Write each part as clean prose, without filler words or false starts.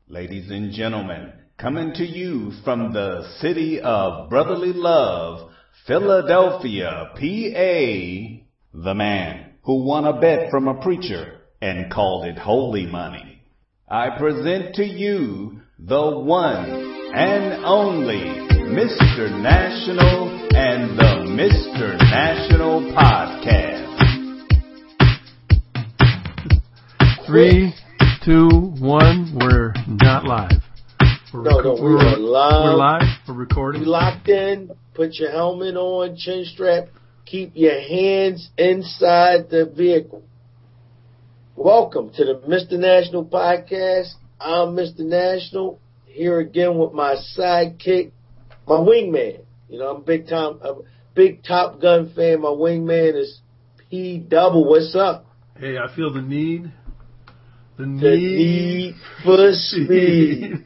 Ladies and gentlemen, coming to you from the city of brotherly love, Philadelphia, PA, the man who won a bet from a preacher and called it holy money. I present to you the one and only Mr. National and the Mr. National Podcast. 3, 2, 1, we're not live. We are live. We're live. We're recording. You locked in. Put your helmet on, chin strap. Keep your hands inside the vehicle. Welcome to the Mr. National Podcast. I'm Mr. National, here again with my sidekick, my wingman. You know, I'm a big Top Gun fan. My wingman is P Double. What's up? Hey, I feel the need. The need for speed.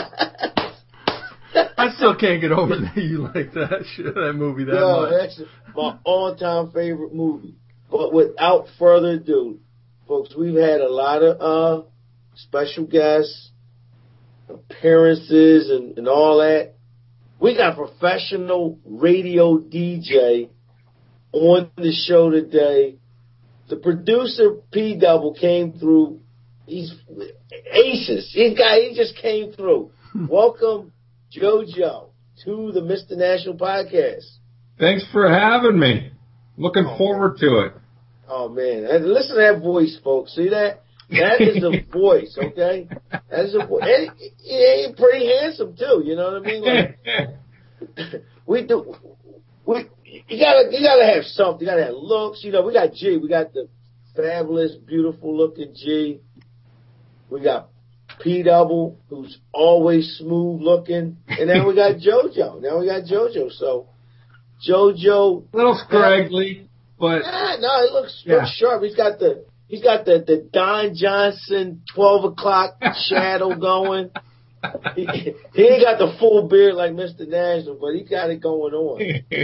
I still can't get over that you like that movie that much. That's my all-time favorite movie. But without further ado, folks, we've had a lot of special guests, appearances, and all that. We got a professional radio DJ on the show today. The producer, P Double, came through. He's aces. He just came through. Welcome, JoJo, to the Mr. National Podcast. Thanks for having me. Looking forward to it. Oh, man. And listen to that voice, folks. See that? That is a voice, okay? That is a voice. And he's pretty handsome, too. You know what I mean? Like, you gotta have something. You gotta have looks. You know, we got G. We got the fabulous, beautiful-looking G. We got P Double, who's always smooth looking, and then we got JoJo. So JoJo, a little scraggly, but no, it looks sharp. He's got the Don Johnson 12 o'clock shadow going. He ain't got the full beard like Mr. National, but he got it going on.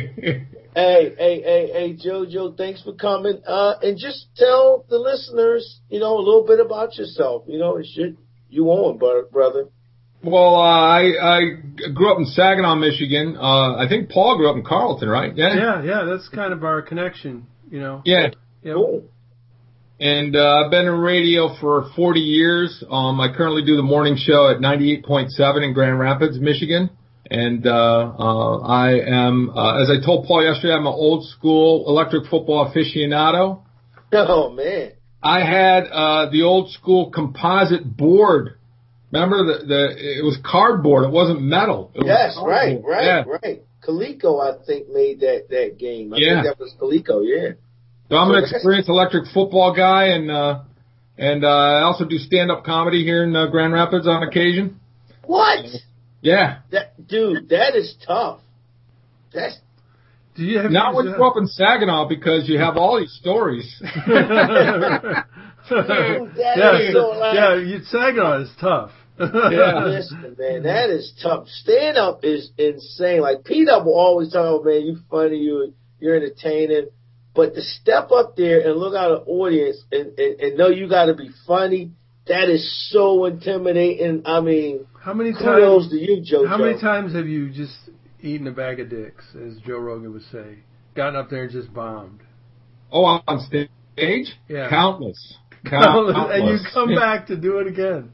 Hey, JoJo, thanks for coming. And just tell the listeners, a little bit about yourself. You on, brother. Well, I grew up in Saginaw, Michigan. I think Paul grew up in Carleton, right? Yeah, that's kind of our connection, Yeah. Cool. And I've been in radio for 40 years. I currently do the morning show at 98.7 in Grand Rapids, Michigan. And I am, as I told Paul yesterday, I'm an old school electric football aficionado. Oh, man. I had the old school composite board. Remember, it was cardboard. It wasn't metal. Yes, right. Coleco, I think, made that game. I think that was Coleco, yeah. So I'm an experienced electric football guy, and I also do stand-up comedy here in Grand Rapids on occasion. What? Yeah. That is tough. Not when you grow up in Saginaw, because you have all these stories. Saginaw is tough. Yeah. Listen, man, that is tough. Stand-up is insane. Like, P Double always talking about, man, you funny, you're entertaining. But to step up there and look at an audience and know you got to be funny, that is so intimidating. I mean, kudos to you, JoJo. How many times have you just eaten a bag of dicks, as Joe Rogan would say, gotten up there and just bombed? Oh, on stage? Yeah. Countless. And you come back to do it again.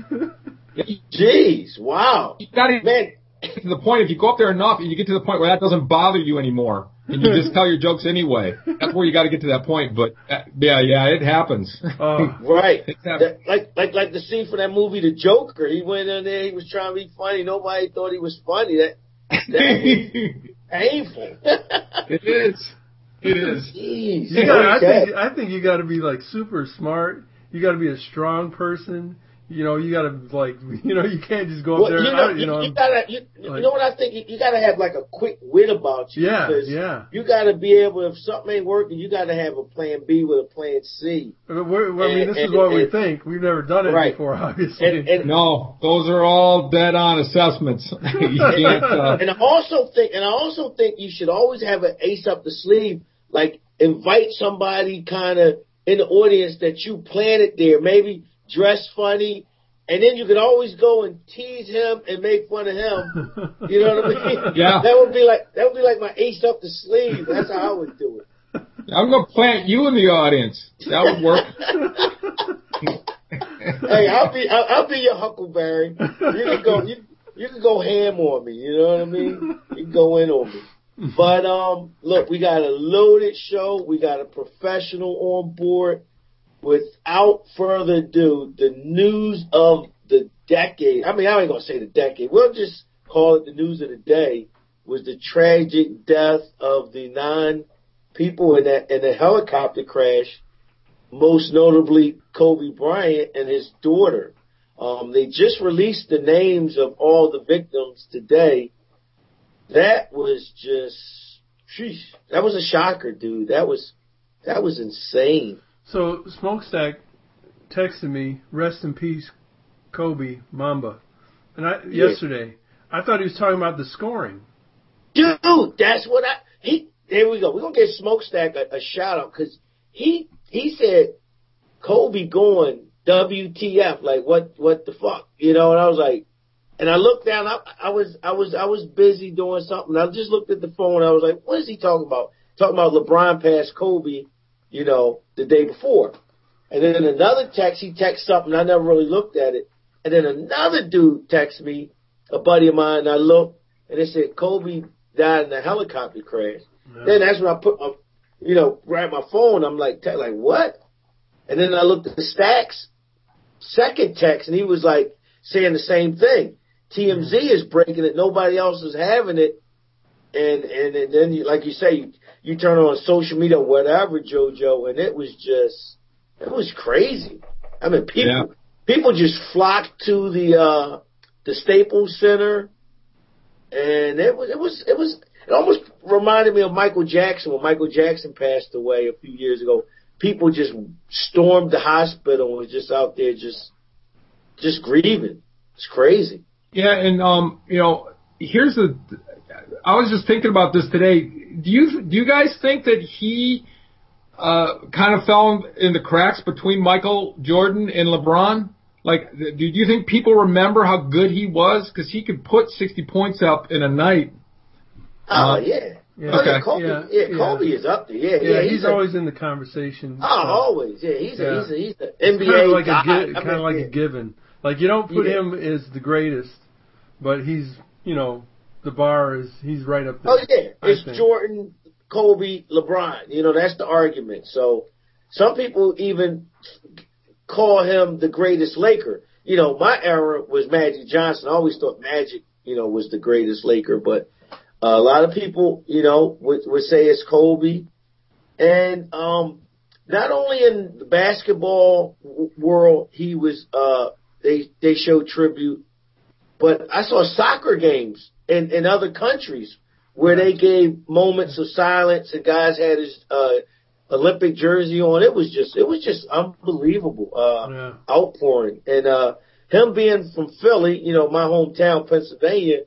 Jeez, wow. You got to get to the point, if you go up there enough, you get to the point where that doesn't bother you anymore. And you just tell your jokes anyway. That's where you got to get to that point. But it happens. Right. Like the scene from that movie, The Joker. He went in there. He was trying to be funny. Nobody thought he was funny. That was painful. It is. Jeez. I think you got to be like super smart. You got to be a strong person. You got to you can't just go up there. You know what I think? You got to have like a quick wit about you. Yeah. You got to be able, if something ain't working, you got to have a plan B with a plan C. This is what we think. We've never done it before, obviously. No, those are all dead on assessments. You can't. And I also think you should always have an ace up the sleeve. Like, invite somebody kind of in the audience that you planted there. Maybe dress funny and then you could always go and tease him and make fun of him. You know what I mean? Yeah. That would be like my ace up the sleeve. That's how I would do it. I'm gonna plant you in the audience. That would work. Hey, I'll be your Huckleberry. You can go ham on me. You know what I mean? You can go in on me. But look, we got a loaded show. We got a professional on board. Without further ado, the news of the decade. I mean, I ain't gonna say the decade. We'll just call it the news of the day. Was the tragic death of the 9 people in the helicopter crash. Most notably, Kobe Bryant and his daughter. They just released the names of all the victims today. That was just, sheesh, that was a shocker, dude. That was insane. So Smokestack texted me, "Rest in peace, Kobe Mamba," and yesterday I thought he was talking about the scoring. Dude, that's what there we go. We're gonna give Smokestack a shout out because he said Kobe going WTF, like what the fuck, you know? And I was like, and I looked down. I was busy doing something. I just looked at the phone. I was like, what is he talking about? Talking about LeBron passed Kobe, you know, the day before. And then another text, he texted something. I never really looked at it. And then another dude texted me, a buddy of mine, and I looked, and it said Kobe died in a helicopter crash. Yeah. Then that's when I put grabbed my phone. I'm like what? And then I looked at the Stacks second text, and he was like saying the same thing. TMZ is breaking it. Nobody else is having it. And then, like you say, you turn on social media or whatever, JoJo, and it was crazy. I mean, people just flocked to the Staples Center, and it almost reminded me of Michael Jackson when Michael Jackson passed away a few years ago. People just stormed the hospital and was just out there just grieving. It's crazy. Yeah, and I was just thinking about this today. Do you guys think that he kind of fell in the cracks between Michael Jordan and LeBron? Like, do you think people remember how good he was? Because he could put 60 points up in a night. Yeah. Okay. Kobe is up there. Yeah, he's always in the conversation. Always. Yeah, he's the NBA kind of like a given. Like, you don't put him as the greatest, but he's, the bar is, he's right up there. Oh, yeah. It's Jordan, Kobe, LeBron. That's the argument. So some people even call him the greatest Laker. My era was Magic Johnson. I always thought Magic, was the greatest Laker, but a lot of people, would say it's Kobe. And not only in the basketball world, he was they showed tribute, but I saw soccer games in other countries where they gave moments of silence and guys had his Olympic jersey on. It was just unbelievable outpouring. And him being from Philly, my hometown, Pennsylvania,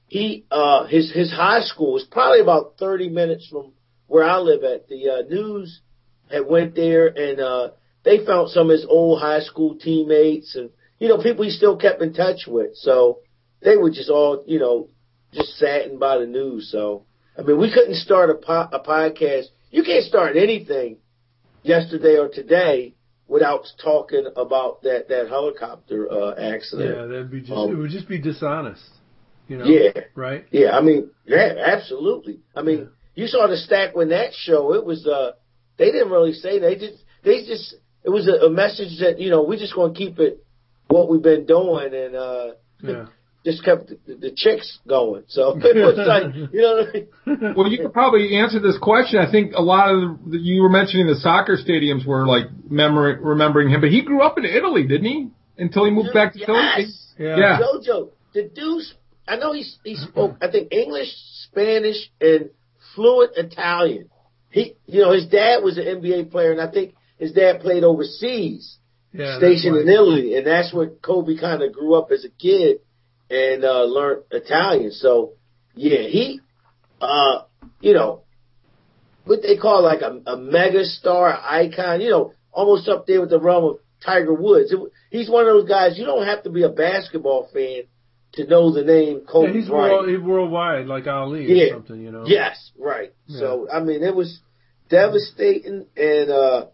his high school is probably about 30 minutes from where I live at. The news had went there and they found some of his old high school teammates and people he still kept in touch with. So they were just all just saddened by the news. So I mean, we couldn't start a podcast. You can't start anything yesterday or today without talking about that helicopter accident. Yeah, that'd be it would just be dishonest. Yeah. Right? Yeah, I mean, yeah, absolutely. I mean, you saw the Stack when that show, it was, they didn't really say, it was a message that, we just going to keep it what we've been doing and, just kept the chicks going. So it was like, what I mean? Well, you could probably answer this question. I think a lot of you were mentioning the soccer stadiums were like remembering him, but he grew up in Italy, didn't he? Until he moved back to Philly? Yeah. JoJo, the dude's, I know he spoke, I think, English, Spanish, and fluent Italian. His dad was an NBA player, and I think his dad played overseas, stationed in Italy, and that's where Kobe kind of grew up as a kid and learned Italian. So, yeah, he, what they call like a mega star icon, almost up there with the realm of Tiger Woods. He's one of those guys. You don't have to be a basketball fan to know the name Kobe he's Bryant. worldwide, like Ali or something, you know. Yes, right. Yeah. So I mean, it was devastating, and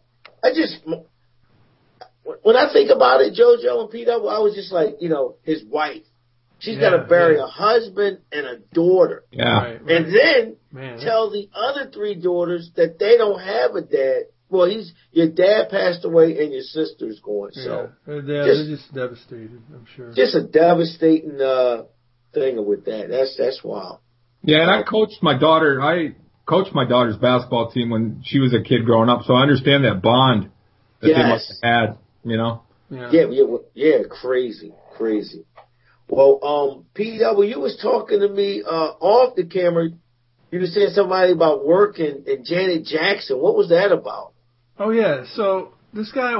when I think about it, JoJo and Peter, I was just like, his wife. She's got to bury a husband and a daughter. Yeah. Right. And then tell the other 3 daughters that they don't have a dad. Well, your dad passed away and your sister's going. So they're just devastated, I'm sure. Just a devastating thing with that. That's wild. Yeah, and I coached my daughter. I coached my daughter's basketball team when she was a kid growing up, so I understand that bond that they must have had, you know? Yeah, crazy. Well, PW, you was talking to me off the camera. You were saying somebody about work and Janet Jackson. What was that about? Oh, yeah. So this guy,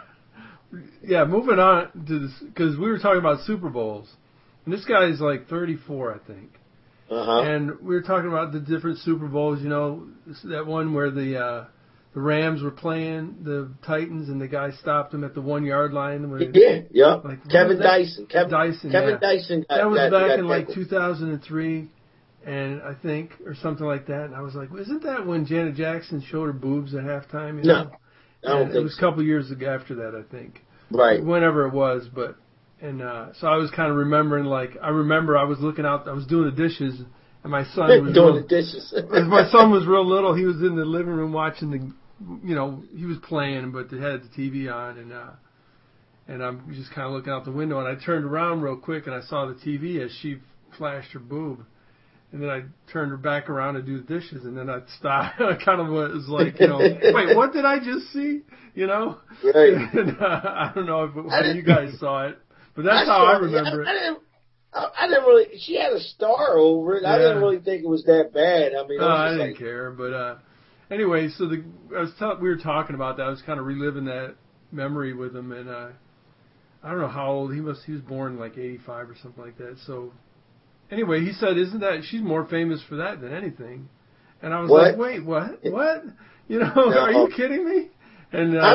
moving on to this, because we were talking about Super Bowls. And this guy is like 34, I think. Uh-huh. And we were talking about the different Super Bowls, that one where the Rams were playing the Titans and the guy stopped them at the 1 yard line. Like, Kevin Dyson. Kevin Dyson. That was back in like 2003. And I think, or something like that. And I was like, isn't that when Janet Jackson showed her boobs at halftime? No, I don't think it was a couple years after that, I think. Right. Whenever it was, so I was kind of remembering, I remember I was looking out, I was doing the dishes, and my son was doing the dishes. My son was real little. He was in the living room watching he was playing, but they had the TV on, and I'm just kind of looking out the window, and I turned around real quick, and I saw the TV as she flashed her boob. And then I turned her back around to do the dishes, and then I stopped. I kind of was like, wait, what did I just see? Right. And, I don't know how you guys saw it, but that's how I remember it. I didn't really. She had a star over it. Yeah. I didn't really think it was that bad. I mean, I didn't care. But anyway, so we were talking about that. I was kind of reliving that memory with him, and I don't know how old he was. He was born like 85 or something like that. So. Anyway, he said, "Isn't that she's more famous for that than anything?" And I was like, "Wait, what? What? No. Are you kidding me?" And I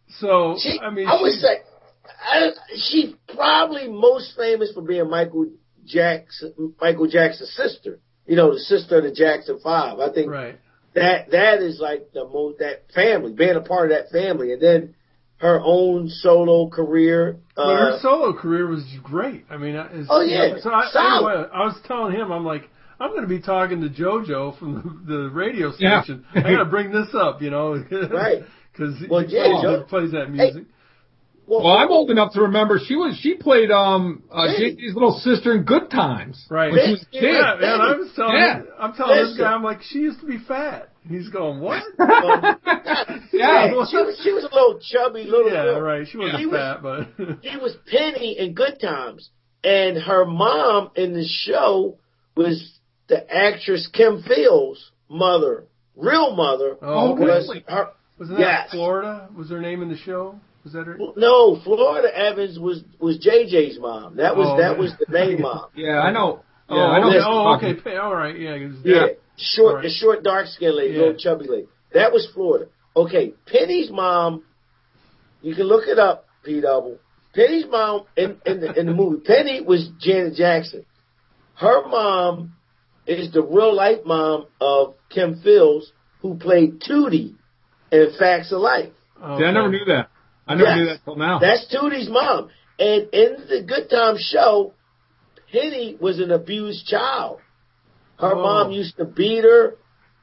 would say she's probably most famous for being Michael Jackson's sister. The sister of the Jackson 5. I think that is like the most, that family, being a part of that family, and then her own solo career. Her solo career was great. I mean, So anyway, I was telling him, I'm like, I'm going to be talking to JoJo from the radio station. I got to bring this up, right? Because he plays that music. Hey, well, I'm old enough to remember she played JJ's little sister in Good Times. Right. When she was a kid. Yeah, and I was telling I'm telling this guy, I'm like, she used to be fat. He's going, what? She was a little chubby little girl. Yeah, right. She wasn't fat, but she was Penny in Good Times, and her mom in the show was the actress Kim Fields' mother, real mother. Oh, really? Wasn't that Florida? Was her name in the show? Was that her? No, Florida Evans was JJ's mom. That was the main mom. Yeah, I know. Yeah, I know. Okay. All right. Yeah. The short, dark-skinned lady, little chubby lady. That was Florida. Okay, Penny's mom, you can look it up, P-Double. Penny's mom in the movie, Penny was Janet Jackson. Her mom is the real-life mom of Kim Fields, who played Tootie in Facts of Life. Okay. I never knew that. I never knew that until now. That's Tootie's mom. And in the Good Times show, Penny was an abused child. Her mom used to beat her.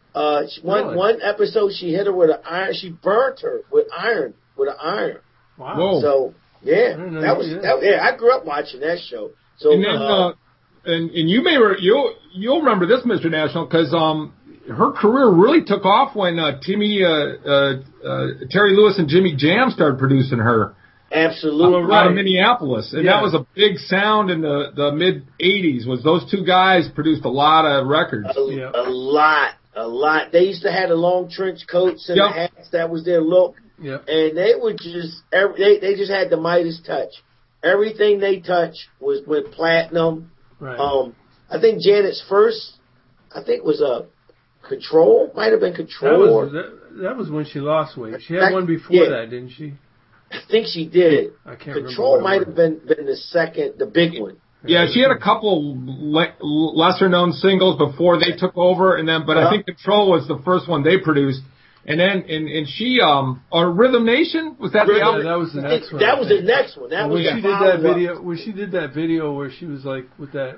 One episode, she hit her with an iron. She burnt her with an iron. Wow. Whoa. So I grew up watching that show. So and then, and you'll remember this, Mr. National, because her career really took off when Terry Lewis and Jimmy Jam started producing her. Absolutely. Out of Minneapolis. And that was a big sound in the mid-'80s, was those two guys produced a lot of records. A lot. They used to have the long trench coats and the hats. That was their look. Yep. And they would they just had the Midas touch. Everything they touched went platinum. Right. I think Janet's first, was Control. Might have been Control. That was when she lost weight. She had one before that, didn't she? I think she did. I can't Control remember. might have been the second, the big one. Yeah, she had a couple lesser known singles before they took over, and then, but I think Control was the first one they produced. And then, and she, or Rhythm Nation, was that the album? Yeah, that was the next one. That was the next one. That was when she did that video. When she did that video where she was like with that,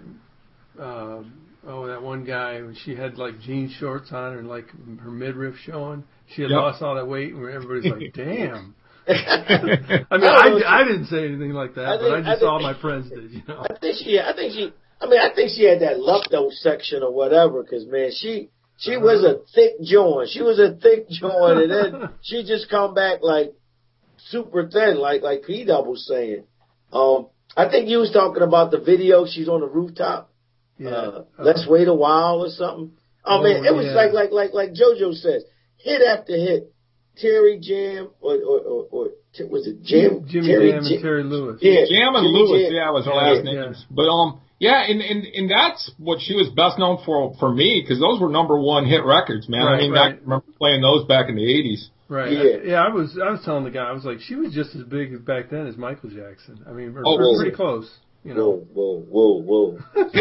that one guy when she had like jean shorts on and like her midriff showing. She had lost all that weight, and everybody's like, "Damn." I mean, I didn't say anything like that, but I just all my friends did. You know. I think she had that section or whatever. Because man, she was a thick joint. She was a thick joint, and then she just come back like super thin, like P Double saying. I think you was talking about the video. She's on the rooftop. Yeah. Let's wait a while or something. Oh man, it was like JoJo says, hit after hit. Terry Jam or was it Jam? Jimmy Jam and Terry Lewis. Yeah, Jam and Jimmy Lewis. Jam. Yeah, was her last names. But and that's what she was best known for me, because those were #1 hit records, man. Right, I mean, I remember playing those back in the 80s. Right. Yeah. I was telling the guy, I was like, she was just as big back then as Michael Jackson. I mean, we're pretty close. You know. Whoa.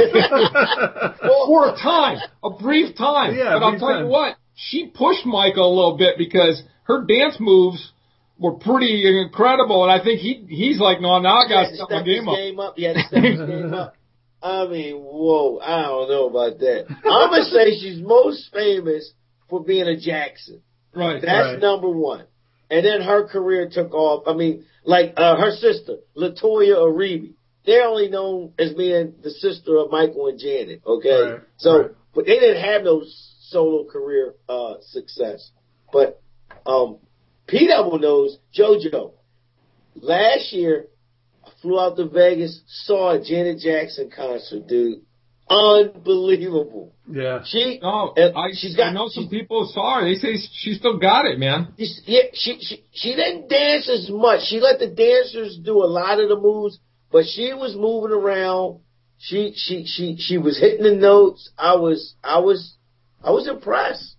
For a brief time. Yeah, but I'll tell you what, she pushed Michael a little bit because her dance moves were pretty incredible, and I think he's like, no, now I got to step my game up. Yeah, step his game up. I mean, whoa, I don't know about that. I'm going to say she's most famous for being a Jackson. Right. That's #1. And then her career took off. I mean, like her sister, Latoya Uribe. They're only known as being the sister of Michael and Janet, okay? Right. So, but they didn't have no solo career success. But P Double knows JoJo. Last year, I flew out to Vegas, saw a Janet Jackson concert, dude. Unbelievable. Yeah. I know some people saw her. They say she still got it, man. She didn't dance as much. She let the dancers do a lot of the moves, but she was moving around. She was hitting the notes. I was impressed.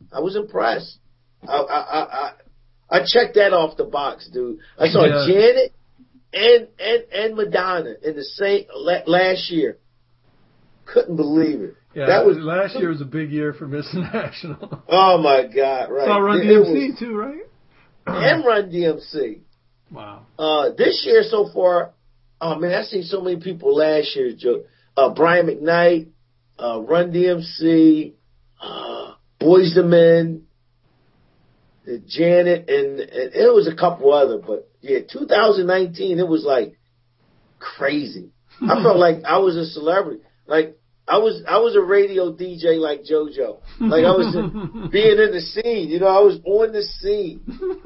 I checked that off the box, dude. I saw Janet and Madonna in the same last year. Couldn't believe it. Yeah, last year was a big year for Miss National. Oh my God! Right. Saw Run DMC too, right? And Run DMC. Wow. This year so far, oh man, I seen so many people last year. Brian McKnight, Run DMC, Boyz II Men, Janet, and it was a couple other. But yeah, 2019, it was like crazy. I felt like I was a celebrity. Like I was a radio DJ like JoJo. Like I was being in the scene. You know, I was on the scene.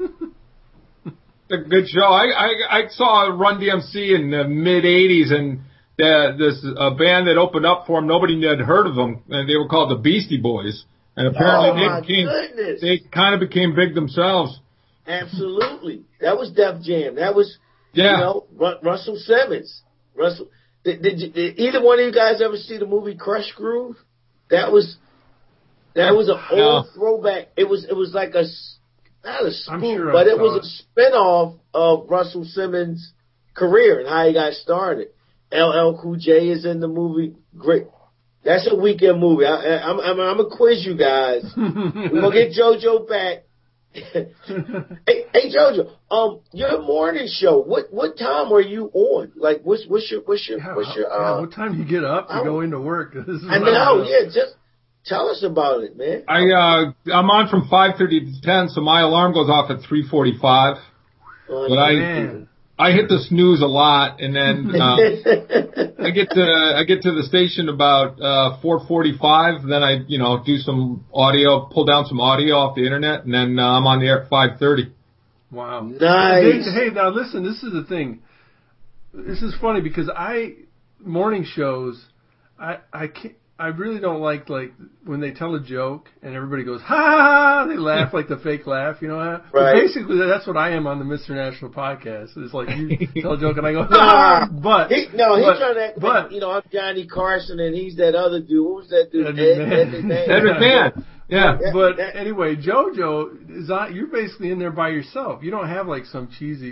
A good show. I saw Run DMC in the mid '80s, and this band that opened up for them, nobody had heard of them, and they were called the Beastie Boys. And apparently they kind of became big themselves. Absolutely, that was Def Jam. That was Russell Simmons. Did either one of you guys ever see the movie Crush Groove? That was an old throwback. It was like not a spoof, but it was a spinoff of Russell Simmons' career and how he got started. LL Cool J is in the movie. Great. That's a weekend movie. I'm gonna quiz you guys. We're gonna get JoJo back. Hey JoJo, your morning show. What time are you on? Like, what's your what time do you get up to go into work? I know. Yeah, just tell us about it, man. I'm on from 5:30 to 10, so my alarm goes off at 3:45. But I hit the snooze a lot, and then I get to the station about 4:45. Then I do some audio, pull down some audio off the internet, and then I'm on the air at 5:30. Wow, nice. Hey, now listen, this is the thing. This is funny because morning shows, I really don't like when they tell a joke and everybody goes ha ha ha. They laugh like the fake laugh, you know. Right. But basically, that's what I am on the Mr. National podcast. It's like you tell a joke and I go ha. But he's trying to act like, I'm Johnny Carson and he's that other dude. What was that dude? Ed McMahon. Yeah. But anyway, JoJo is on. You're basically in there by yourself. You don't have like some cheesy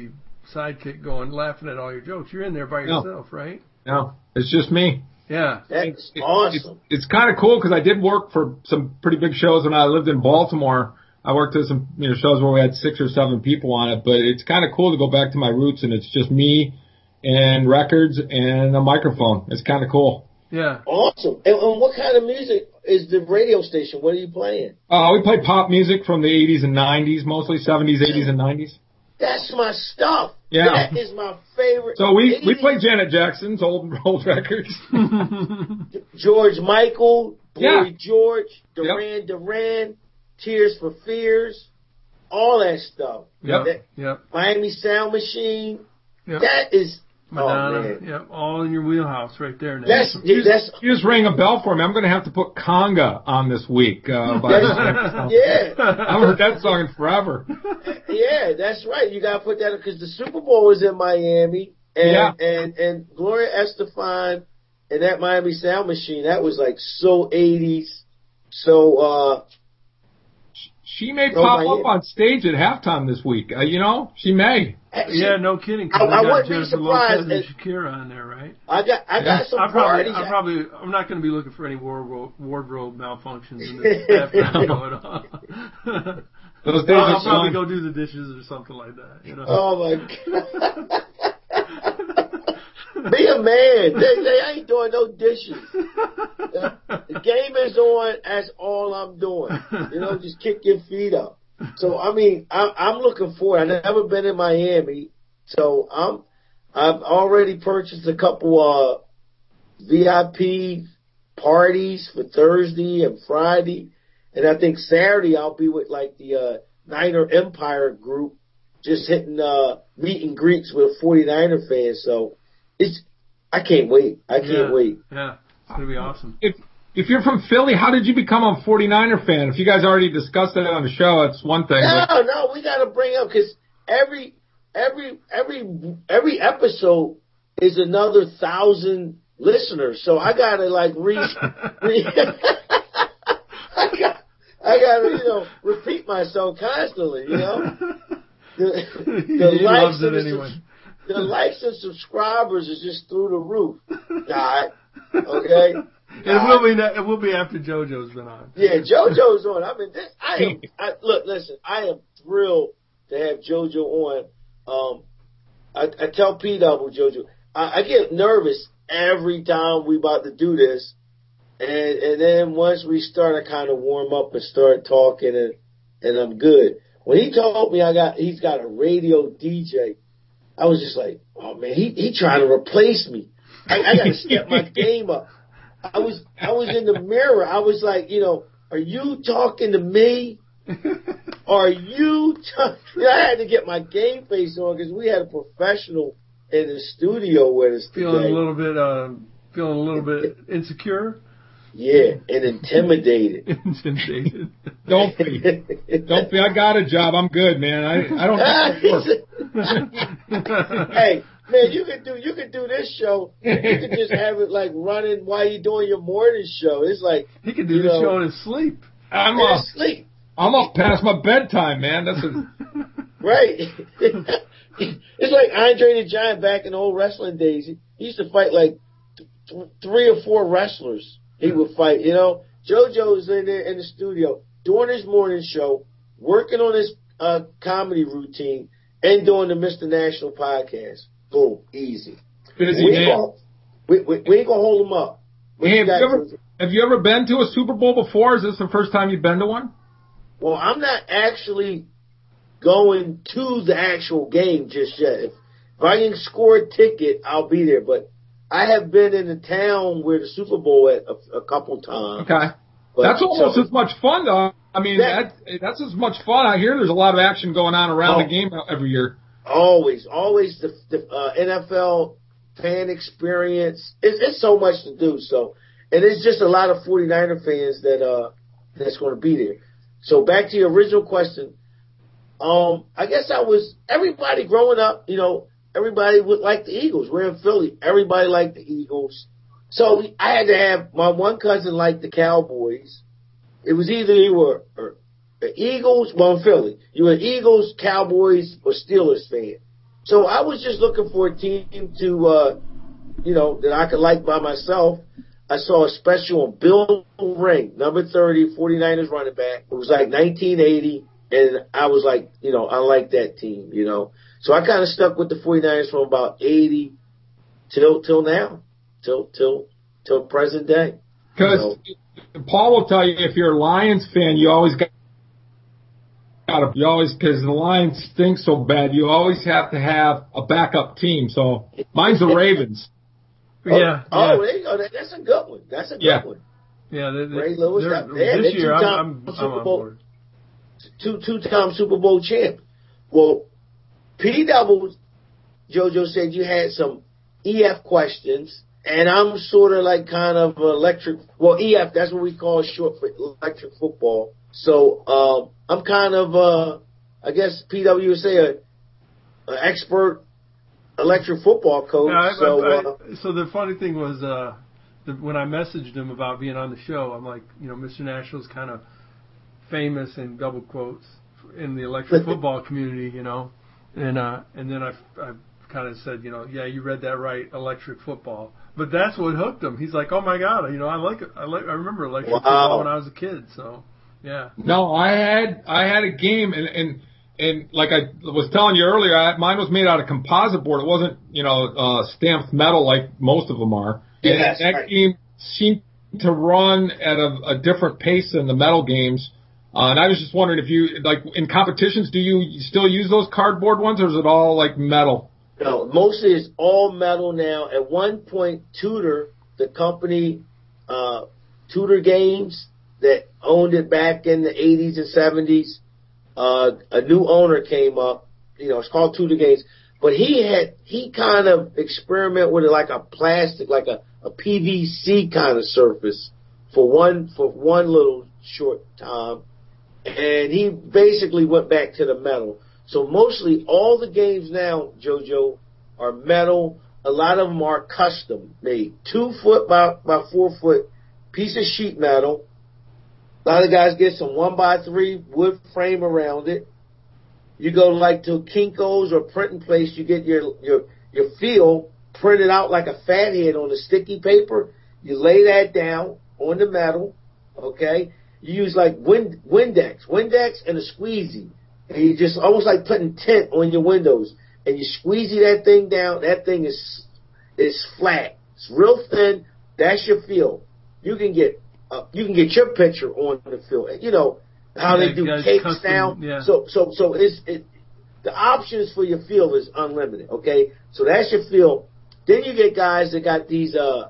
sidekick going, laughing at all your jokes. You're in there by yourself, right? No, it's just me. Yeah. That's awesome. It's kind of cool because I did work for some pretty big shows when I lived in Baltimore. I worked at some shows where we had 6 or 7 people on it, but it's kind of cool to go back to my roots, and it's just me and records and a microphone. It's kind of cool. Yeah. Awesome. And what kind of music is the radio station? What are you playing? We play pop music from the 80s and 90s, mostly 70s, 80s, and 90s. That's my stuff. Yeah. That is my favorite. So we play Janet Jackson's old records. George Michael, Boy George, Yep. Duran, Tears for Fears, all that stuff. Yep. Miami Sound Machine. Yep. That is Madonna. Oh, man. Yep. All in your wheelhouse right there. Now. That's You just rang a bell for me. I'm going to have to put Conga on this week. yeah. I haven't heard that song in forever. Yeah, that's right. You got to put that because the Super Bowl was in Miami, and Gloria Estefan and that Miami Sound Machine. That was like so 80s. So she may pop up on stage at halftime this week. She may. Yeah, no kidding. I wouldn't be surprised. And Shakira on there, right? I got some parties. I'm not going to be looking for any wardrobe malfunctions in this halftime going on. Those days I'll probably go do the dishes or something like that. Oh my God. Be a man. They ain't doing no dishes. The game is on. That's all I'm doing. Just kick your feet up. So I'm looking forward. I've never been in Miami, so I've already purchased a couple VIP parties for Thursday and Friday, and I think Saturday I'll be with like the Niner Empire group, just hitting meet and greets with 49er fans. So I can't wait. I can't wait. Yeah, it's gonna be awesome. If you're from Philly, how did you become a 49er fan? If you guys already discussed that on the show, it's one thing. No, we got to bring up because every episode is another 1,000 listeners. So I got to like I got to repeat myself constantly. The likes and subscribers is just through the roof. God, okay. It will be after JoJo's been on. Yeah, JoJo's on. Listen, I am thrilled to have JoJo on. I tell P-Double, JoJo, I get nervous every time we about to do this. And then once we start, I kind of warm up and start talking and I'm good. When he told me he's got a radio DJ, I was just like, oh man, he trying to replace me. I got to step my game up. I was in the mirror. I was like, are you talking to me? Are you? I had to get my game face on because we had a professional in the studio with us today. Feeling a little bit insecure. Yeah, and intimidated. Don't be. I got a job. I'm good, man. I don't have to work. Hey. Man, you could do this show. You could just have it like running while you're doing your morning show. It's like he could do the show in his sleep. I'm sleep. I'm up past my bedtime, man. Right. It's like Andre the Giant back in the old wrestling days. He used to fight like 3 or 4 wrestlers. He would fight. JoJo's in there in the studio doing his morning show, working on his comedy routine, and doing the Mr. National podcast. Boom, easy. Busy we ain't gonna hold him up. Hey, have you ever been to a Super Bowl before? Is this the first time you've been to one? Well, I'm not actually going to the actual game just yet. If I can score a ticket, I'll be there. But I have been in the town where the Super Bowl at a couple times. Okay. But that's almost as much fun, though. That's as much fun. I hear there's a lot of action going on around the game every year. Always the NFL fan experience. It's so much to do. So, and it's just a lot of 49er fans that's going to be there. So back to your original question. I guess everybody growing up, everybody would like the Eagles. We're in Philly. Everybody liked the Eagles. So I had to have my one cousin liked the Cowboys. It was either you were the Eagles, in Philly, you were Eagles, Cowboys, or Steelers fan. So I was just looking for a team to, that I could like by myself. I saw a special on Bill Ring, number 30, 49ers running back. It was like 1980, and I was like, I like that team, So I kind of stuck with the 49ers from about 80 till now, till present day. Because Paul will tell you, if you're a Lions fan, you always because the Lions stink so bad, you always have to have a backup team. So mine's the Ravens. Yeah. Oh, there you go. That's a good one. That's a good one. Yeah. Ray Lewis. This year, I'm on board. Two-time Super Bowl champ. Well, P-Double, JoJo said you had some EF questions, and I'm sort of like kind of electric. Well, EF, that's what we call short for electric football. So I'm kind of, I guess P-W would say an expert electric football coach. Yeah, so the funny thing was when I messaged him about being on the show, I'm like, Mr. Nashville's kind of famous in double quotes in the electric football community, and then I kind of said, yeah, you read that right, electric football. But that's what hooked him. He's like, oh my God, I like it. I remember electric football when I was a kid. So yeah. No, I had a game and like I was telling you earlier, mine was made out of composite board. It wasn't, stamped metal like most of them are. Yeah, and that game seemed to run at a different pace than the metal games. And I was just wondering if you, like, in competitions, do you still use those cardboard ones, or is it all like metal? No, mostly it's all metal now. At one point, Tudor, the company, Tudor Games that owned it back in the 80s and 70s, a new owner came up. It's called Tudor Games, but he kind of experimented with it like a plastic, like a PVC kind of surface for one little short time, and he basically went back to the metal. So mostly all the games now, JoJo, are metal. A lot of them are custom made, 2 foot by 4 foot piece of sheet metal. A lot of guys get some 1x3 wood frame around it. You go like to Kinko's or printing place, you get your feel printed out like a fathead on a sticky paper. You lay that down on the metal, okay? You use like Windex and a squeegee. And you just almost like putting tint on your windows. And you squeegee that thing down. That thing is flat. It's real thin. That's your feel. You can get your picture on the field. How they do cakes custom, now. Yeah. So the options for your field is unlimited. Okay, so that's your field. Then you get guys that got these the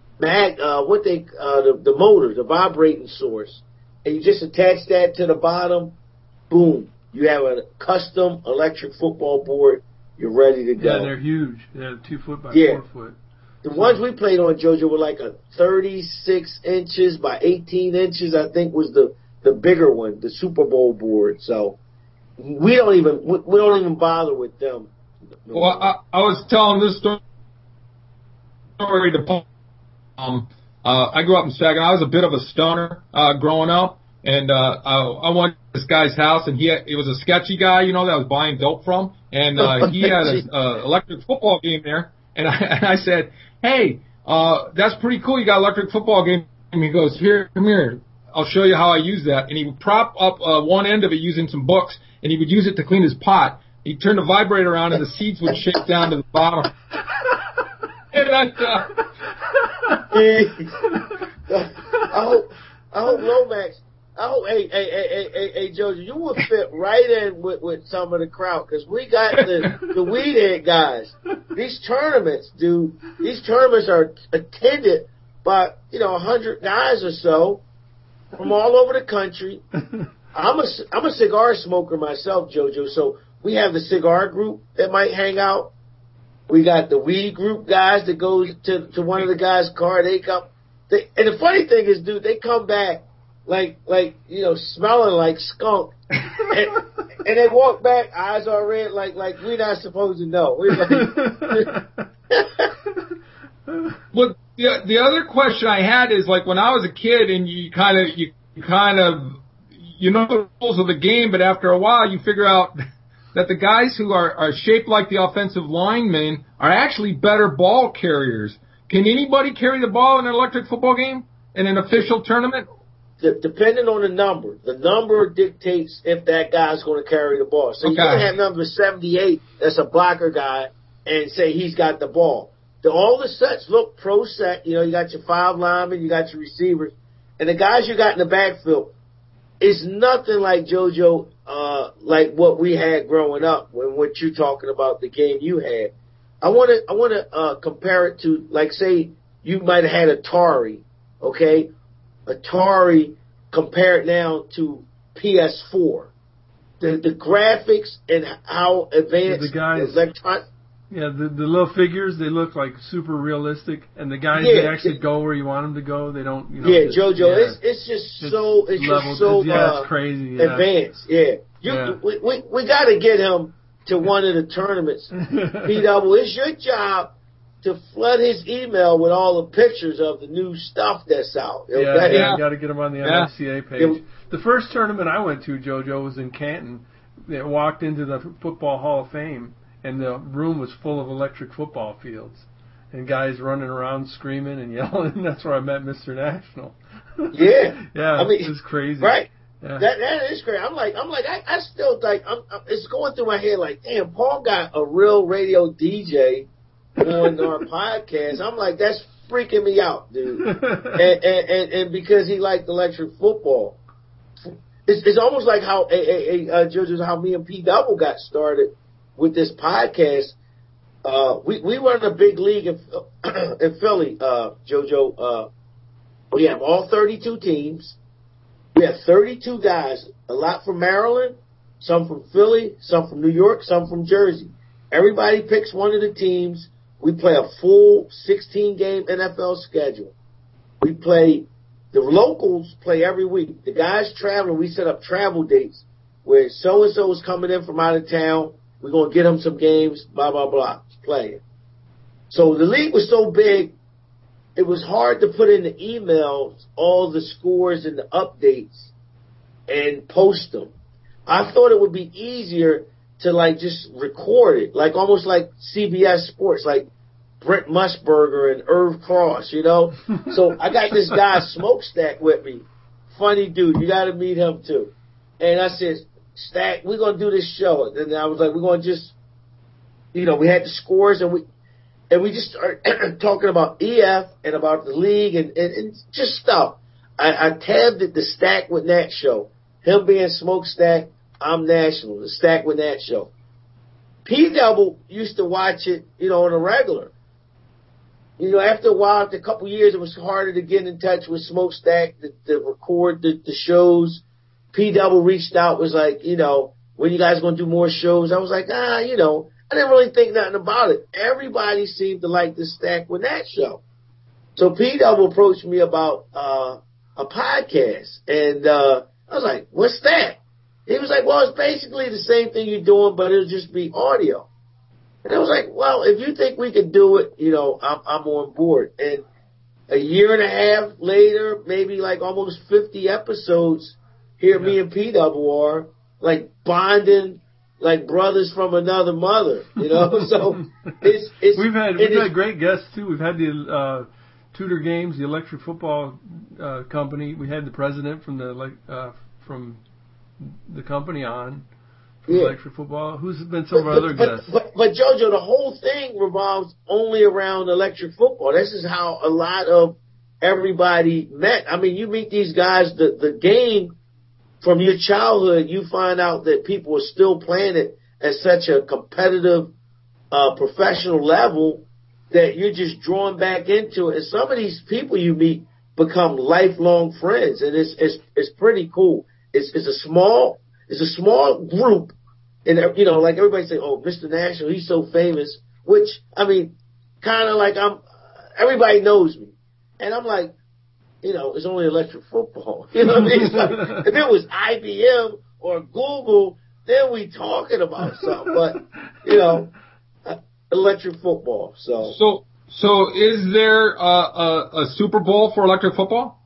motor, the vibrating source, and you just attach that to the bottom. Boom, you have a custom electric football board. You're ready to go. Yeah, they're huge. They're 2 foot by 4 foot. The ones we played on, JoJo, were like a 36 inches by 18 inches, I think was the bigger one, the Super Bowl board. So we don't even bother with them. Well, I was telling this story to Paul. I grew up in Saginaw. I was a bit of a stoner growing up, and I went to this guy's house, and he was a sketchy guy, that I was buying dope from, and he had an electric football game there, and I said, hey, that's pretty cool. You got an electric football game. And he goes, come here. I'll show you how I use that. And he would prop up one end of it using some books, and he would use it to clean his pot. He'd turn the vibrator on, and the seeds would shake down to the bottom. And I hope Lomax. Hey, Jojo, you would fit right in with some of the crowd, because we got the weed head guys. These tournaments are attended by 100 guys or so from all over the country. I'm a cigar smoker myself, JoJo. So we have the cigar group that might hang out. We got the weed group guys that goes to one of the guys' car. They come. And the funny thing is, dude, they come back like smelling like skunk, and they walk back, eyes are red, like we're not supposed to know. We're like, well, the other question I had is, like, when I was a kid, and you kind of the rules of the game, but after a while you figure out that the guys who are shaped like the offensive linemen are actually better ball carriers. Can anybody carry the ball in an electric football game in an official tournament? Depending on the number dictates if that guy's going to carry the ball. So you can have number 78 that's a blocker guy and say he's got the ball. All the sets look pro set. You know, you got your 5 linemen, you got your receivers, and the guys you got in the backfield is nothing like JoJo, like what we had growing up. When what you're talking about, the game you had, I want to compare it to, like, say you might have had Atari, okay? Atari compared now to PS4. The graphics and how advanced electronic. Yeah, the little figures, they look like super realistic, and the guys they actually go where you want them to go. They don't, you know. Yeah, JoJo, it's just so it's crazy, advanced. Yeah, we got to get him to one of the tournaments. P-Double, it's your job to flood his email with all the pictures of the new stuff that's out. Okay? Yeah, you got to get him on the MFCA page. The first tournament I went to, JoJo, was in Canton. They walked into the Football Hall of Fame, and the room was full of electric football fields and guys running around screaming and yelling. That's where I met Mr. National. Yeah. I mean, it was crazy. Right. Yeah. That is crazy. I still think, it's going through my head like, damn, Paul got a real radio DJ on our podcast. I'm like, that's freaking me out, dude. and because he liked electric football. It's almost like how, JoJo, how me and P Double got started with this podcast. We run a big league in Philly, JoJo. We have all 32 teams. We have 32 guys, a lot from Maryland, some from Philly, some from New York, some from Jersey. Everybody picks one of the teams. We play a full 16-game NFL schedule. The locals play every week. The guys traveling, we set up travel dates where so-and-so is coming in from out of town. We're going to get them some games, blah, blah, blah, playing. So the league was so big, it was hard to put in the emails all the scores and the updates and post them. I thought it would be easier to, like, just record it, like almost like CBS Sports, like Brent Musburger and Irv Cross, you know? So I got this guy, Smokestack, with me. Funny dude. You got to meet him, too. And I said, Stack, we're going to do this show. And I was like, we're going to just, we had the scores, and we just started talking about EF and about the league and just stuff. I tabbed it the Stack with Nat show. Him being Smokestack, I'm National. The Stack with Nat show. P-Double used to watch it, on a regular. After a while, after a couple years, it was harder to get in touch with Smokestack to record the shows. P-Double reached out, was like, when you guys going to do more shows? I was like, I didn't really think nothing about it. Everybody seemed to like the Stack with Nat show. So P-Double approached me about a podcast. And I was like, what's that? He was like, well, it's basically the same thing you're doing, but it'll just be audio. And I was like, well, if you think we could do it, I'm on board. And a year and a half later, maybe like almost 50 episodes, here me and P-Double are, like bonding like brothers from another mother, So we've had great guests too. We've had the Tudor Games, the electric football company. We had the president from the company on. Electric football. Who's been some of our other guests? But JoJo, the whole thing revolves only around electric football. This is how a lot of everybody met. I mean, you meet these guys, the game from your childhood, you find out that people are still playing it at such a competitive, professional level that you're just drawn back into it. And some of these people you meet become lifelong friends, and it's pretty cool. It's a small group. And, like everybody say, oh, Mr. National, he's so famous, which, I mean, kind of like everybody knows me. And I'm like, it's only electric football. You know what I mean? It's like, if it was IBM or Google, then we talking about something. But, electric football. So is there a Super Bowl for electric football?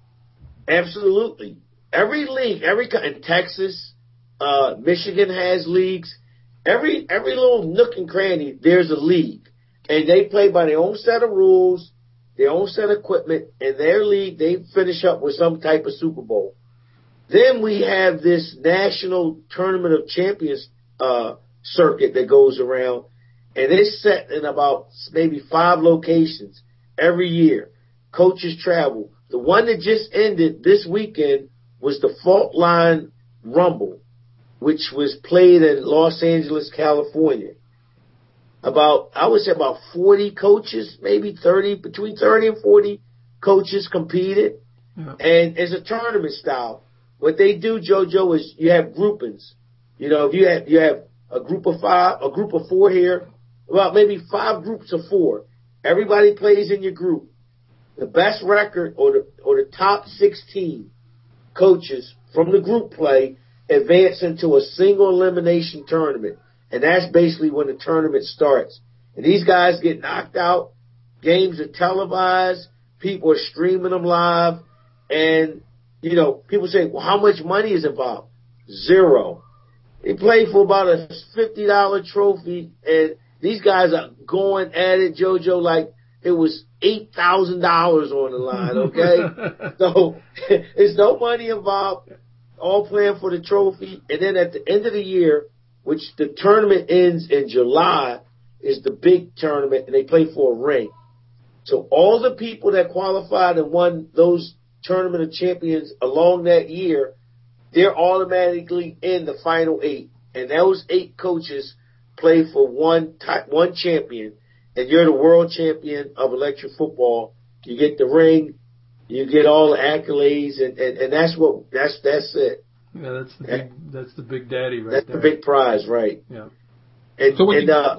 Absolutely. Every league, in Texas, Michigan has leagues. every little nook and cranny, there's a league. And they play by their own set of rules, their own set of equipment, and their league, they finish up with some type of Super Bowl. Then we have this national tournament of champions circuit that goes around, and it's set in about maybe 5 locations every year. Coaches travel. The one that just ended this weekend was the Fault Line Rumble, which was played in Los Angeles, California. I would say about 40 coaches, maybe 30, between 30 and 40 coaches competed. Yeah. And it's a tournament style. What they do, JoJo, is you have groupings. You know, if you have a group of 5, a group of 4 here, well, maybe 5 groups of 4. Everybody plays in your group. The best record or the top 16 coaches from the group play advance into a single elimination tournament. And that's basically when the tournament starts. And these guys get knocked out. Games are televised. People are streaming them live. And, you know, people say, well, how much money is involved? 0. They play for about a $50 trophy. And these guys are going at it, JoJo, like it was $8,000 on the line, okay? So there's no money involved. All playing for the trophy. And then at the end of the year, which the tournament ends in July, is the big tournament, and they play for a ring. So all the people that qualified and won those tournament of champions along that year, they're automatically in the final 8. And those 8 coaches play for one champion, and you're the world champion of electric football. You get the ring, you get all the accolades, and that's it. Yeah, that's the big daddy right there. That's the big prize, right? Yeah. And, so when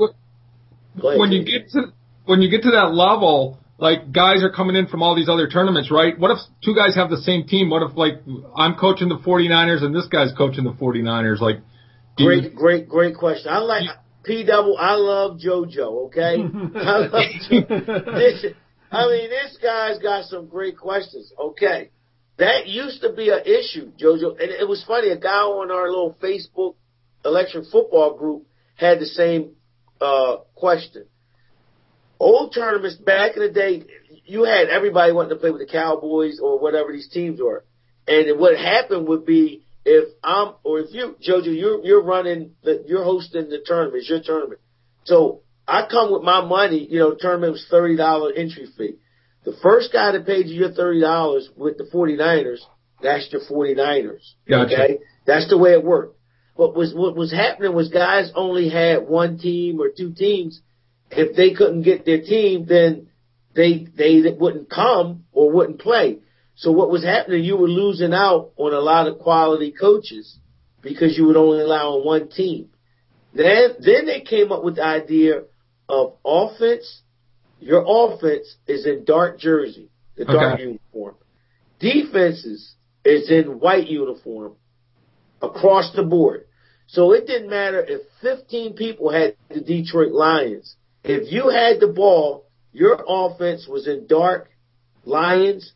you get to that level, like guys are coming in from all these other tournaments, right? What if 2 guys have the same team? What if like I'm coaching the 49ers and this guy's coaching the 49ers? Like, great question. I like P-Double. I love JoJo. Okay, I love this guy's got some great questions. Okay. That used to be an issue, JoJo. And it was funny. A guy on our little Facebook electric football group had the same question. Old tournaments back in the day, you had everybody wanting to play with the Cowboys or whatever these teams were. And what happened would be if you, JoJo, you're hosting the tournament. It's your tournament. So I come with my money. You know, the tournament was $30 entry fee. The first guy that paid you your $30 with the 49ers, that's your 49ers. Gotcha. Okay? That's the way it worked. What was happening was guys only had 1 team or 2 teams. If they couldn't get their team, then they wouldn't come or wouldn't play. So what was happening, you were losing out on a lot of quality coaches because you would only allow 1 team. Then they came up with the idea of offense. Your offense is in dark jersey, the dark uniform. Defenses is in white uniform across the board. So it didn't matter if 15 people had the Detroit Lions. If you had the ball, your offense was in dark Lions.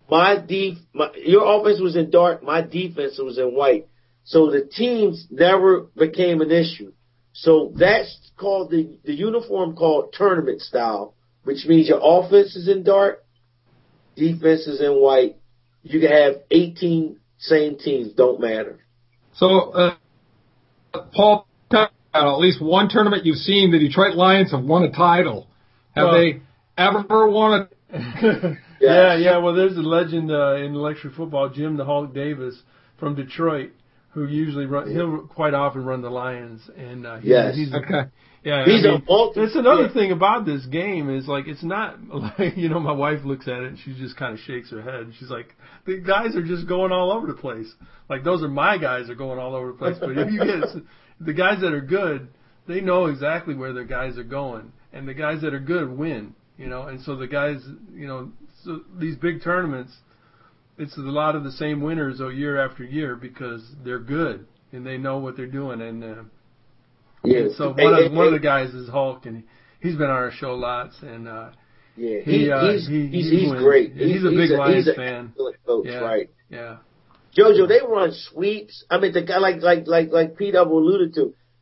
Your offense was in dark. My defense was in white. So the teams never became an issue. So that's called the uniform called tournament style, which means your offense is in dark, defense is in white. You can have 18 same teams, don't matter. So, Paul, at least one tournament you've seen, the Detroit Lions have won a title. Have they ever won a Yeah. Well, there's a legend in electric football, Jim the Hulk Davis from Detroit, who usually he'll quite often run the Lions, and he's okay. Yeah, that's another thing about this game is like it's not like my wife looks at it and she just kind of shakes her head. She's like, the guys are just going all over the place. Like those are my guys are going all over the place. But if you get the guys that are good, they know exactly where their guys are going, and the guys that are good win. And so the guys, so these big tournaments, it's a lot of the same winners year after year because they're good and they know what they're doing and so one of the guys is Hulk, and he's been on our show lots, and he's great. He's a big Lions fan. Coach, right? Yeah. JoJo, they run sweeps. I mean, the guy like Pete alluded to,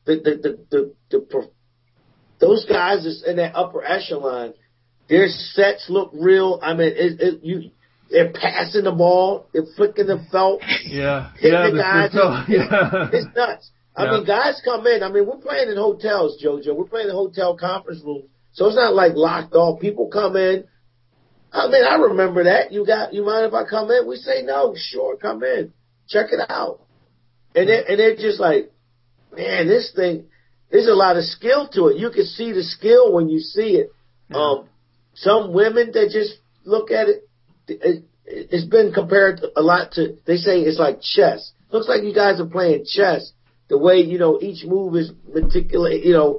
those guys is in that upper echelon. Their sets look real. I mean, they're passing the ball, they're flicking the felt, hitting the guys. It's nuts. I mean, guys come in. I mean, we're playing in hotels, JoJo. We're playing in hotel conference rooms, so it's not like locked off. People come in. I mean, I remember that. You mind if I come in? We say no, sure, come in, check it out. And they're just like, man, this thing. There's a lot of skill to it. You can see the skill when you see it. Some women that just look at it, it's been compared a lot to. They say it's like chess. Looks like you guys are playing chess. The way each move is meticulous.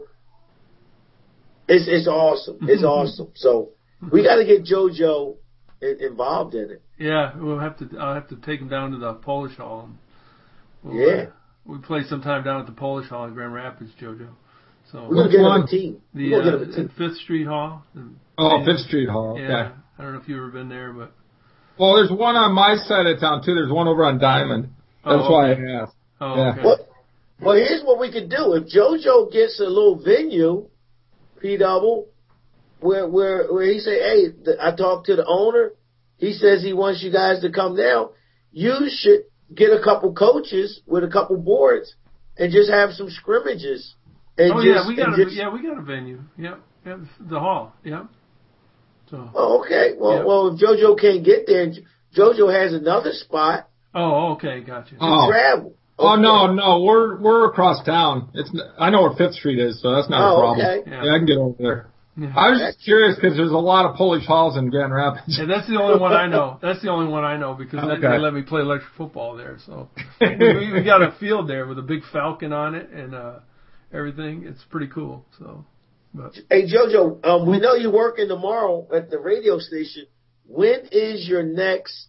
It's awesome. It's awesome. So we got to get JoJo involved in it. Yeah, I'll have to take him down to the Polish Hall. We play sometime down at the Polish Hall in Grand Rapids, JoJo. So we're gonna get him a team. The Fifth Street Hall. Fifth Street Hall. Okay. Yeah, I don't know if you've ever been there, but well, there's one on my side of town too. There's one over on Diamond. That's why I asked. Oh, yeah. Okay. Well, here's what we could do. If JoJo gets a little venue, P-Double, where he say, hey, I talked to the owner. He says he wants you guys to come down. You should get a couple coaches with a couple boards and just have some scrimmages. And we got a venue. Yep, the hall. Yep. So. Oh, okay. Well, if JoJo can't get there, JoJo has another spot. Oh, okay, gotcha. To travel. Okay. Oh no, we're across town. I know where Fifth Street is, so that's not a problem. Okay. Yeah, I can get over there. Yeah. I was just curious because there's a lot of Polish halls in Grand Rapids. And that's the only one I know. That's the only one I know because they let me play electric football there. So we got a field there with a big falcon on it and everything. It's pretty cool. So, hey JoJo, we know you're working tomorrow at the radio station. When is your next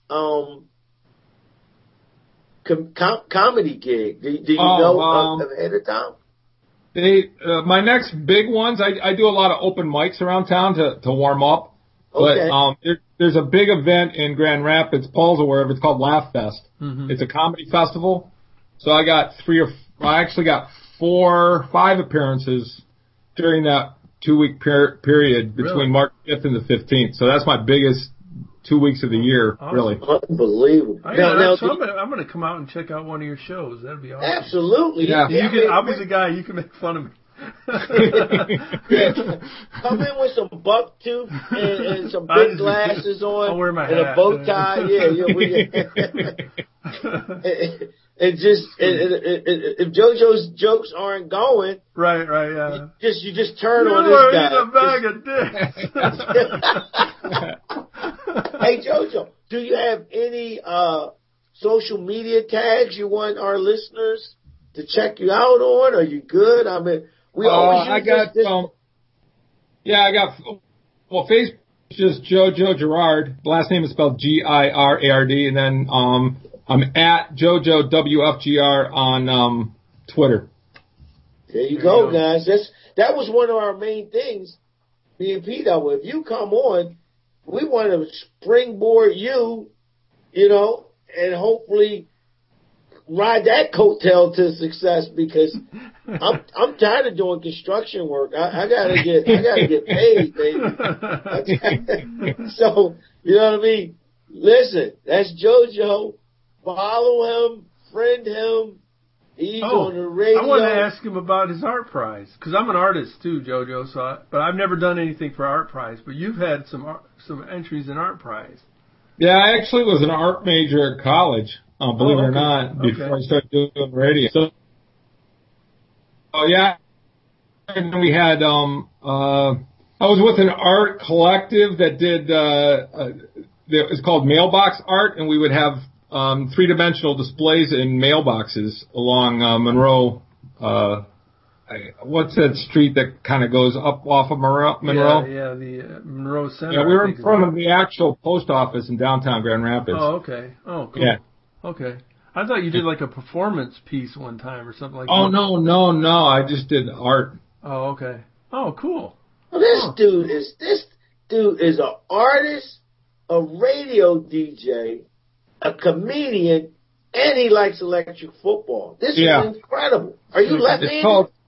comedy gig? Do you know ahead of time? My next big ones, I do a lot of open mics around town to warm up. Okay. But there's a big event in Grand Rapids, Paul's aware of. It's called Laugh Fest. Mm-hmm. It's a comedy festival. So I actually got 4 or 5 appearances during that 2-week period between March 5th and the 15th. So that's my biggest 2 weeks of the year, awesome. Really. Unbelievable. I'm going to come out and check out one of your shows. That'd be awesome. Absolutely. Yeah. I'll be the guy. You can make fun of me. Come in with some buck tooth and some big glasses on. I'll wear my and hat. A bow tie. And if JoJo's jokes aren't going, right, yeah. You just turn on this guy. A bag of dicks. Hey JoJo, do you have any social media tags you want our listeners to check you out on? Are you good? I mean, we always use Facebook is just JoJo Girard. Last name is spelled Girard, and then I'm at JoJo WFGR on Twitter. There you go, guys. That was one of our main things. Me and Pete, if you come on, we want to springboard you, and hopefully ride that coattail to success because I'm tired of doing construction work. I gotta get paid, baby. So you know what I mean? Listen, that's JoJo. Follow him, friend him. He's on the radio. I want to ask him about his art prize because I'm an artist too, JoJo. But I've never done anything for art prize. But you've had some entries in art prize. Yeah, I actually was an art major at college. Believe it or not, before I started doing radio. So, and then we had I was with an art collective that did it's called Mailbox Art, and we would have 3-dimensional displays in mailboxes along Monroe. What's that street that kind of goes up off of Monroe? Yeah, the Monroe Center. Yeah, we were in front of the actual post office in downtown Grand Rapids. Oh, okay. Oh, cool. Yeah. Okay. I thought you did like a performance piece one time or something like that. Oh, no. I just did art. Oh, okay. Oh, cool. Well, this dude is an artist, a radio DJ, a comedian, and he likes electric football. This is incredible. Are you left-handed?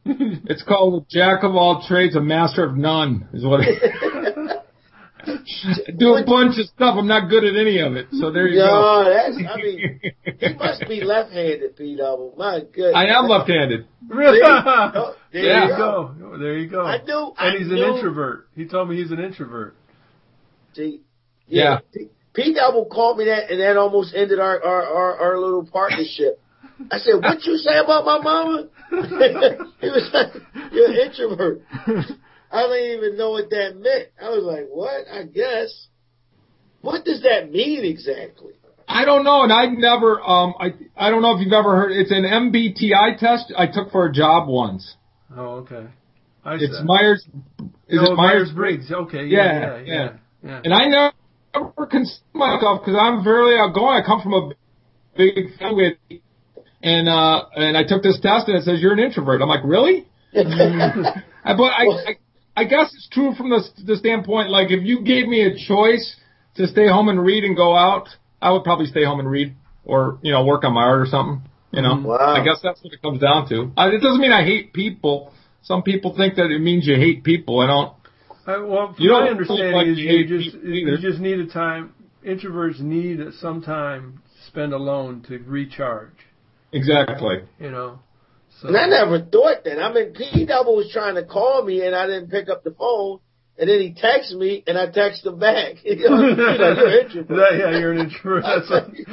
It's called a jack of all trades, a master of none, is what it I do a bunch of stuff. I'm not good at any of it. So there you go. No, he must be left-handed, P-Double. My goodness. I am left-handed. Really? There you go. There you go. I knew. And he's an introvert. He told me he's an introvert. See, yeah. P-Double called me that, and that almost ended our little partnership. I said, "What you say about my mama?" He was like, "You're an introvert." I didn't even know what that meant. I was like, "What?" I guess. What does that mean exactly? I don't know, and I never. I don't know if you've ever heard. It's an MBTI test I took for a job once. Oh, okay. It's Myers. Is it Myers-Briggs? Okay. Yeah. And I never consider myself because I'm fairly outgoing. I come from a big family, and I took this test and it says you're an introvert. I'm like, really? But I guess it's true from the standpoint, like if you gave me a choice to stay home and read and go out, I would probably stay home and read or, work on my art or something, Wow. I guess that's what it comes down to. It doesn't mean I hate people. Some people think that it means you hate people. I don't. Well, from my understanding is you just need a time. Introverts need some time to spend alone to recharge. Exactly. So. And I never thought that. P-Double was trying to call me, and I didn't pick up the phone. And then he texted me, and I texted him back. He's like, you're an introvert. Yeah, you're an introvert. That's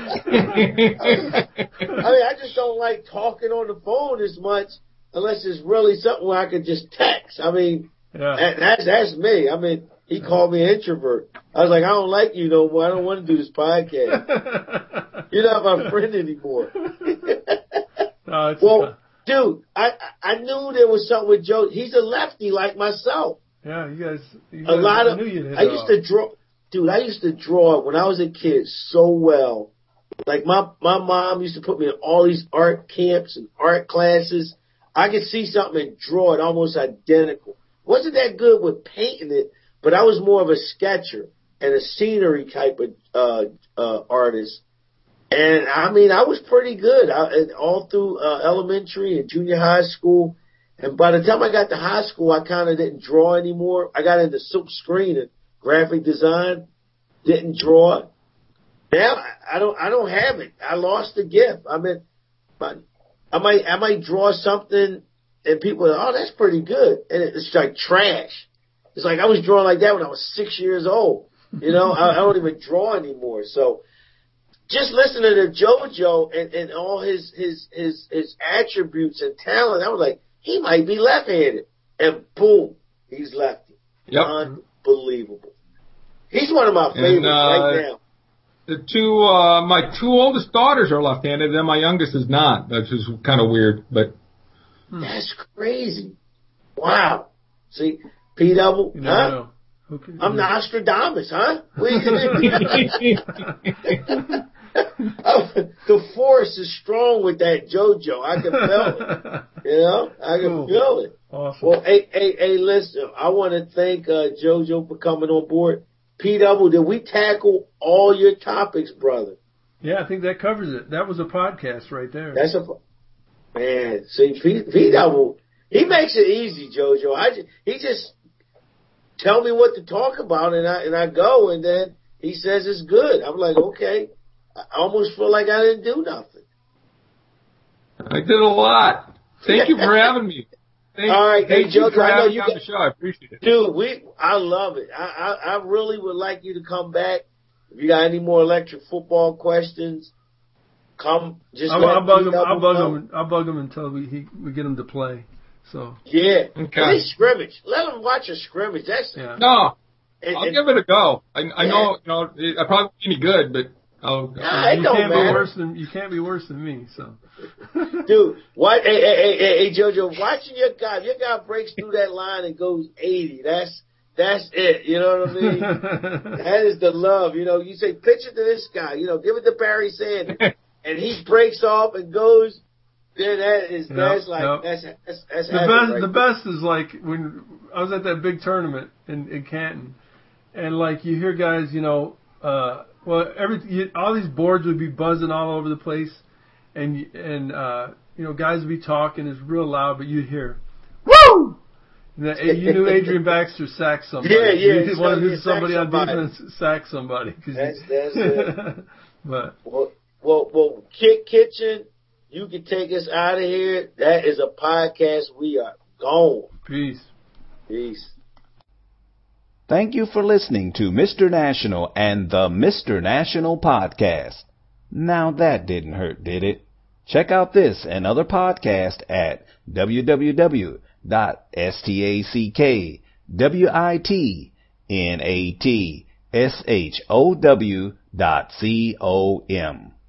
I just don't like talking on the phone as much unless it's really something where I could just text. That's me. He called me an introvert. I was like, I don't like you no more. I don't want to do this podcast. You're not my friend anymore. Dude, I knew there was something with Joe. He's a lefty like myself. Yeah, you guys I used to draw. Dude, I used to draw when I was a kid so well. Like my mom used to put me in all these art camps and art classes. I could see something and draw it almost identical. Wasn't that good with painting it, but I was more of a sketcher and a scenery type of artist. And I was pretty good all through elementary and junior high school. And by the time I got to high school, I kind of didn't draw anymore. I got into silk screen and graphic design. Didn't draw. Now I don't have it. I lost the gift. I might draw something and people are, oh, that's pretty good. And it's like trash. It's like I was drawing like that when I was 6 years old. I don't even draw anymore. So just listening to JoJo and all his attributes and talent, I was like, he might be left-handed. And boom, he's lefty. Yep. Unbelievable. He's one of my favorites right now. My two oldest daughters are left-handed, and my youngest is not. That's just kind of weird, but. That's crazy. Wow. See, P-Double, huh? Okay. I'm Nostradamus, huh? The force is strong with that JoJo. I can feel it. I can feel it. Awesome. Well, hey, listen, I want to thank JoJo for coming on board. P-Double, did we tackle all your topics, brother? Yeah, I think that covers it. That was a podcast right there. Man, see, P-Double, he makes it easy, JoJo. He just tell me what to talk about, and I go, and then he says it's good. I'm like, okay. I almost feel like I didn't do nothing. I did a lot. Thank you for having me. All right, thank you for having me on the show. I appreciate it. Dude, I love it. I really would like you to come back. If you got any more electric football questions, come. I'll bug him until we get him to play. So yeah, okay. Play scrimmage. Let him watch a scrimmage. No. I'll give it a go. I know, I probably won't be any good, but you can't be worse than me. So, dude, hey, JoJo, watching your guy breaks through that line and goes 80. That's it. You know what I mean? That is the love. You say, pitch it to this guy. Give it to Barry Sanders, and he breaks off and goes. Then that's the best is like when I was at that big tournament in Canton, and like you hear guys, all these boards would be buzzing all over the place, and guys would be talking. It's real loud, but you'd hear, You knew Adrian Baxter sacked somebody. Yeah. You wanted to somebody on defense sack somebody. That's it. But well, Kit Kitchen, you can take us out of here. That is a podcast. We are gone. Peace. Thank you for listening to Mr. National and the Mr. National Podcast. Now that didn't hurt, did it? Check out this and other podcasts at www.stackWitnashow.com.